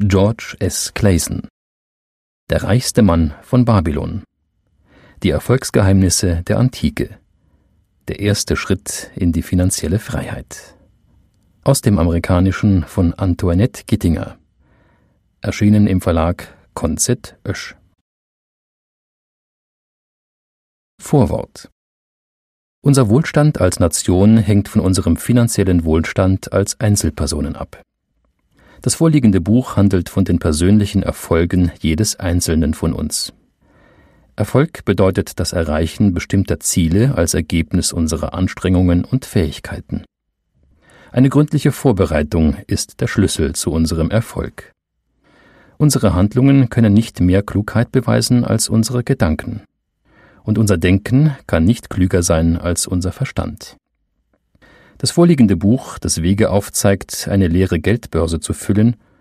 George S. Clason. Der reichste Mann von Babylon. Die Erfolgsgeheimnisse der Antike. Der erste Schritt in die finanzielle Freiheit. Aus dem Amerikanischen von Antoinette Gittinger. Erschienen im Verlag Konzett Oesch. Vorwort. Unser Wohlstand als Nation hängt von unserem finanziellen Wohlstand als Einzelpersonen ab. Das vorliegende Buch handelt von den persönlichen Erfolgen jedes Einzelnen von uns. Erfolg bedeutet das Erreichen bestimmter Ziele als Ergebnis unserer Anstrengungen und Fähigkeiten. Eine gründliche Vorbereitung ist der Schlüssel zu unserem Erfolg. Unsere Handlungen können nicht mehr Klugheit beweisen als unsere Gedanken. Und unser Denken kann nicht klüger sein als unser Verstand. Das vorliegende Buch, das Wege aufzeigt, eine leere Geldbörse zu füllen,